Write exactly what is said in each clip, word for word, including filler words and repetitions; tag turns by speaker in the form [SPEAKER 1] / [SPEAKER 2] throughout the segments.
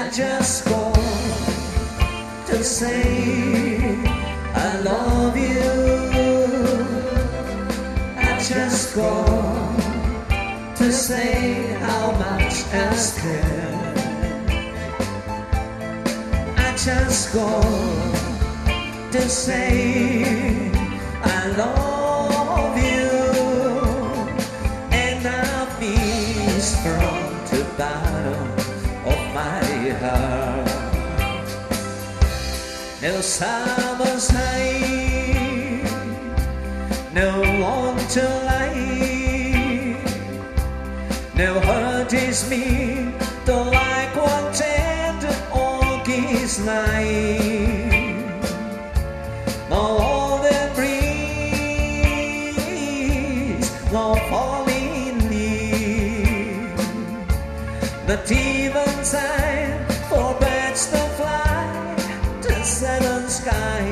[SPEAKER 1] just call to say I love you. I just call to say how much I care. I just call to say I love you, and I miss from the bottom of my heart. No summer's night, no one to lie, no hurt is me, don't like one tender August night. No golden breeze, no falling leaf, not even time for birds to fly to southern sky.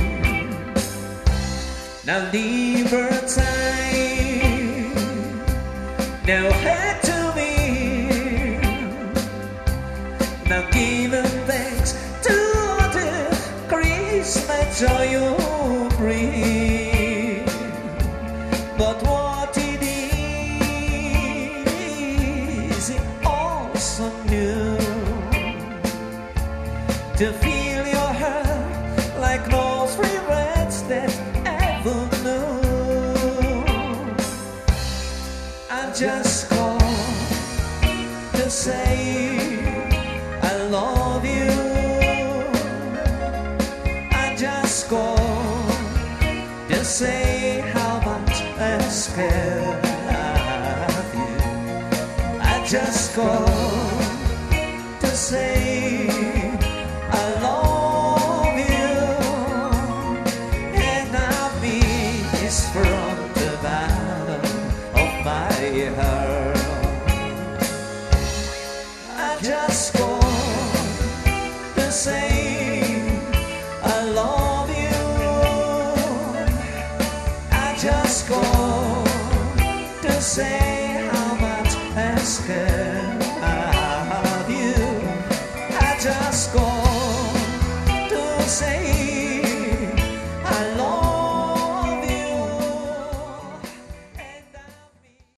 [SPEAKER 1] Now never time, no head to me, now giving thanks to the Christmas joy you bring. But what it is, it also new to feel your heart like no regrets that ever knew. I just call to say I love you. I just call to say how much I care of you. I just call to say I love you, and I miss from the bottom of my heart.